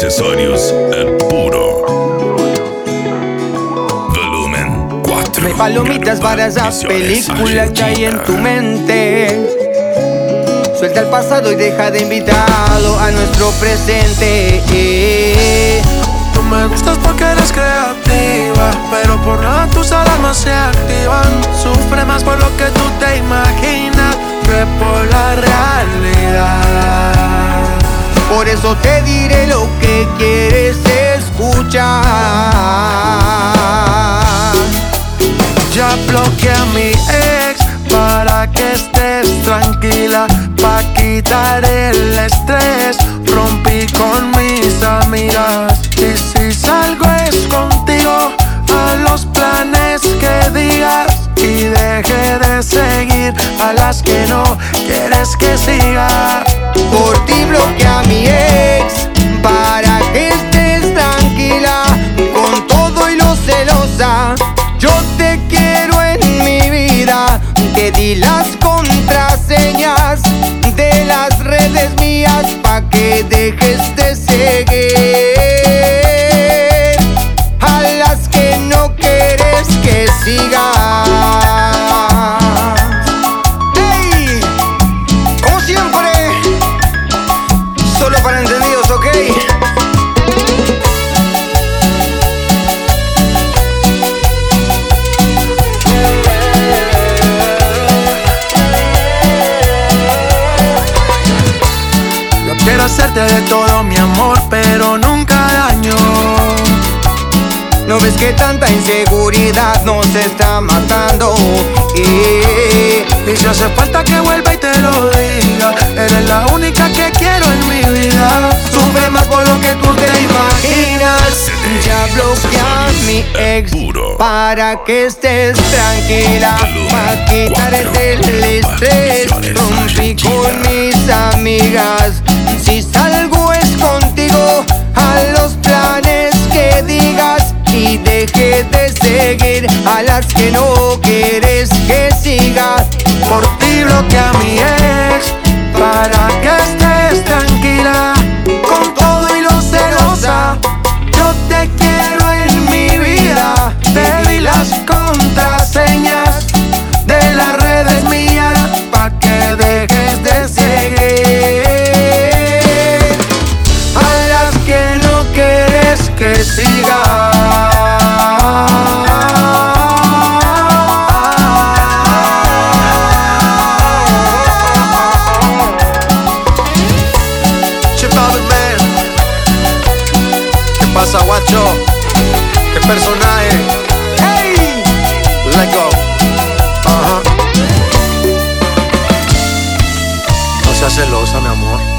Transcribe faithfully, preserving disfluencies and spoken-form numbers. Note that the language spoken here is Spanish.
accesorios El Puro. Volumen cuatro. No hay palomitas para esa película que hay en tu mente. Suelta el pasado y deja de invitado a nuestro presente. Tú me gustas porque eres creativa, pero por nada tus alarmas se activan. Sufre más por lo que tú te imaginas que por la realidad. Por eso te diré lo que quieres escuchar. Ya bloqueé a mi ex para que estés tranquila, pa' quitar el estrés. Rompí con mis amigas y si salgo es contigo, a los planes que digas, y deje de seguir a las que no quieres que siga. Por ti bloqueé a mi ex para que estés tranquila, con todo y lo celosa. Yo te quiero en mi vida, te di las contraseñas de las redes mías pa' que dejes de seguir a las que no quieres que sigas. ¡Hey! Como siempre, solo para entendidos, ¿ok? Quiero hacerte de todo, mi amor, pero nunca daño. ¿No ves que tanta inseguridad nos está matando? Eh, Y si hace falta que vuelva y te lo diga, eres la única que quiero en mi vida. Sufre más por lo que tú te imaginas. Ya bloqueé a mi ex para que estés tranquila, para quitarte el estrés. Rompí con mis amigas, si salgo es contigo, a los planes que digas, y deje de seguir a las que no quieres que siga. Por ti bloqueé a mi ex para que estés tranquila, con todo y lo celosa. Yo te quiero en mi vida, te di las contraseñas de las redes mías pa' que dejes de seguir a las que no quieres que siga. ¿Qué pasa, guacho? ¿Qué personaje? ¡Hey! Let go. Ajá. No seas celosa, mi amor.